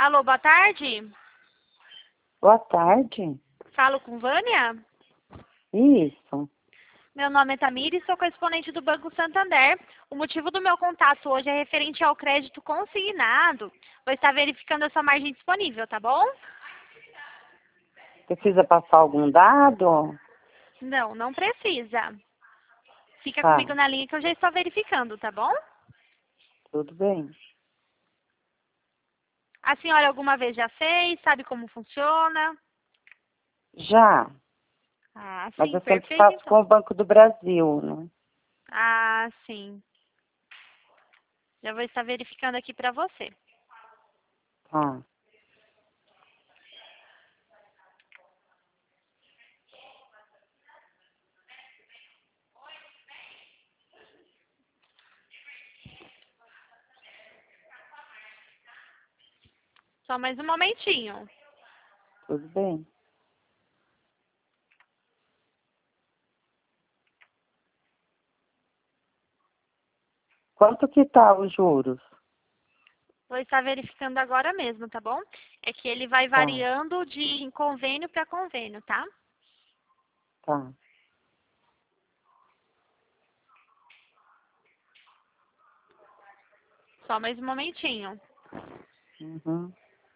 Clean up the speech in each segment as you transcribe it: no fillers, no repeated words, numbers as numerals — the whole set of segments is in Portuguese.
Alô, boa tarde. Boa tarde. Falo com Vânia? Isso. Meu nome é Tamires, sou correspondente do Banco Santander. O motivo do meu contato hoje é referente ao crédito consignado. Vou estar verificando a sua margem disponível, tá bom? Precisa passar algum dado? Não, não precisa. Fica Tá, comigo na linha que eu já estou verificando, tá bom? tudo bem. A senhora alguma vez já fez? Sabe como funciona? Já, Ah, mas sim, eu sempre perfeito faço com então. o Banco do Brasil, né? Ah, sim. Já vou estar verificando aqui para você. Tá. Só mais um momentinho. Tudo bem. Quanto que tá os juros? Vou estar verificando agora mesmo, tá bom? É que ele vai Tá, variando de convênio para convênio, tá? tá. Só mais um momentinho. Uhum.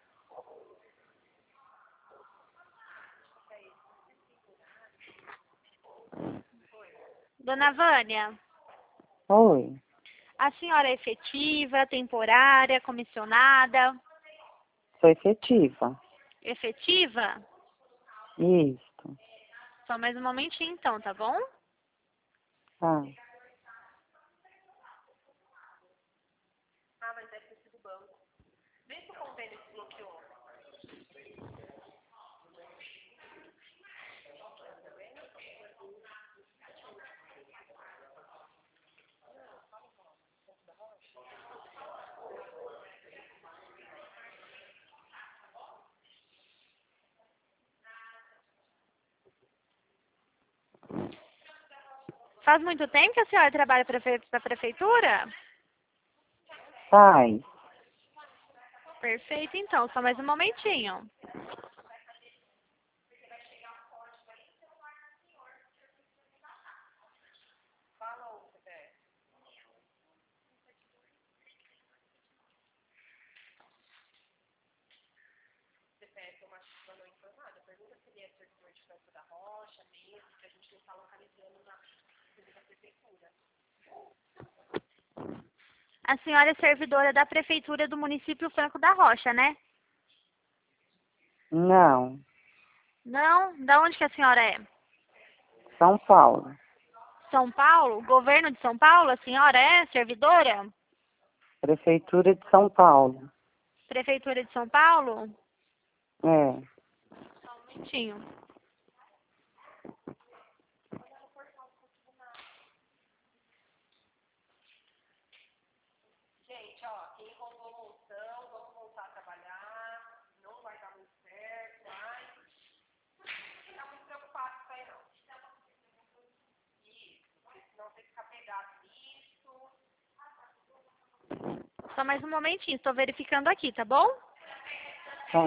Dona Vânia, Oi, a senhora é efetiva, temporária, comissionada? sou efetiva. Efetiva? Isso. Só mais um momentinho então, tá bom? Tá. Faz muito tempo que a senhora trabalha para a prefeitura? Faz. Perfeito, então. Só mais um momentinho. A senhora é servidora da prefeitura do município Franco da Rocha, né? Não. Não? Da onde que a senhora é? São Paulo. São Paulo? Governo de São Paulo? A senhora é servidora? Prefeitura de São Paulo. Prefeitura de São Paulo? É. Só um minutinho. Só mais um momentinho. Estou verificando aqui, tá bom? Tá.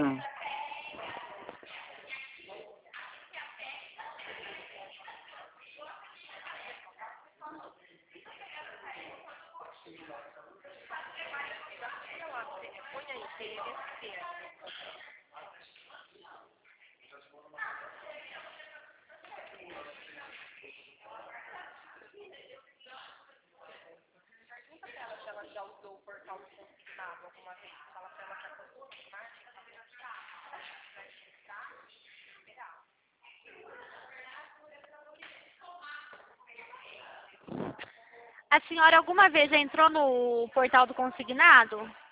A senhora alguma vez já entrou no portal do consignado?